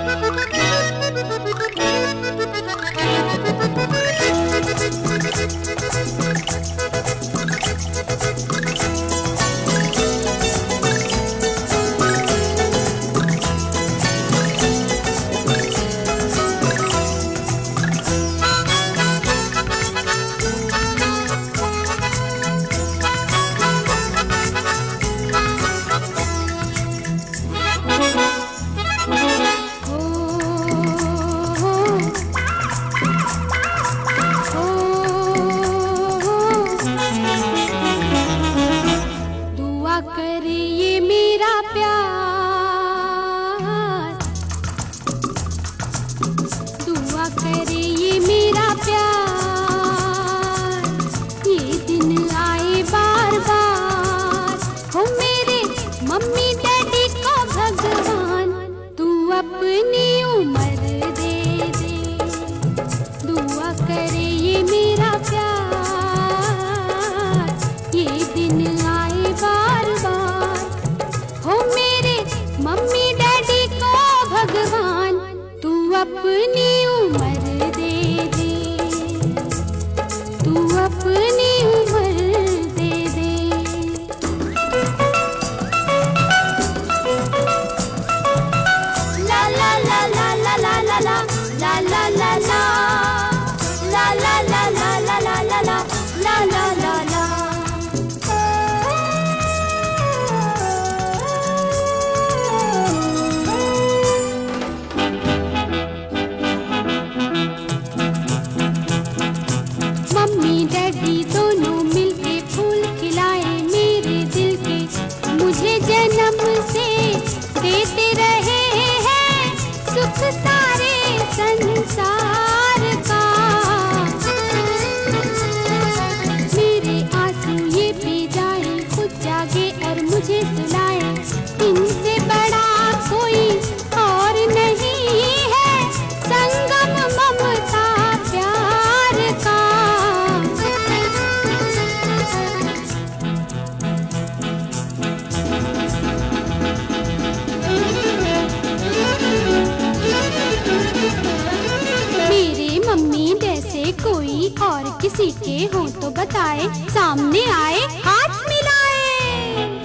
किसी के हो तो बताए, सामने आए हाथ मिलाए।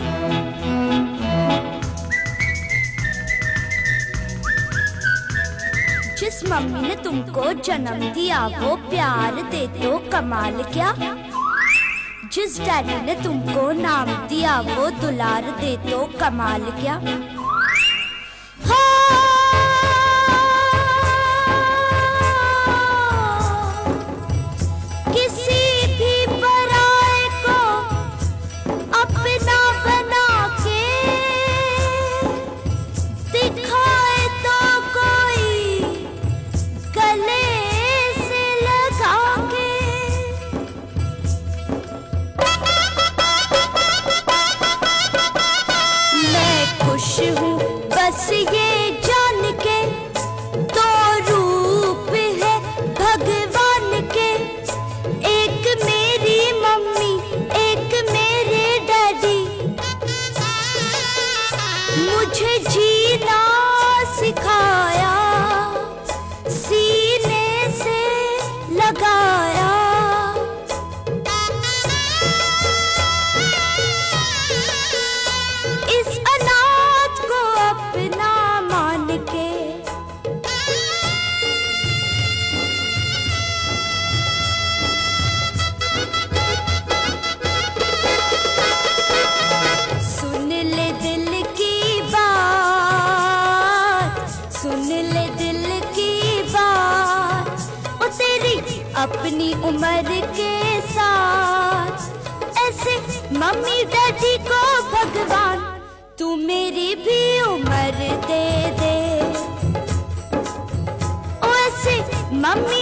जिस मम्मी ने तुमको जन्म दिया वो प्यार दे तो कमाल क्या। जिस डैडी ने तुमको नाम दिया वो दुलार दे तो कमाल क्या। बस ये जान के दो रूप है भगवान के, एक मेरी मम्मी एक मेरे डैडी। मुझे जीना सिखाया सीने से लगाया। अपनी उम्र के साथ ऐसे मम्मी डैडी को भगवान तू मेरी भी उम्र दे दे। ओ ऐसे मम्मी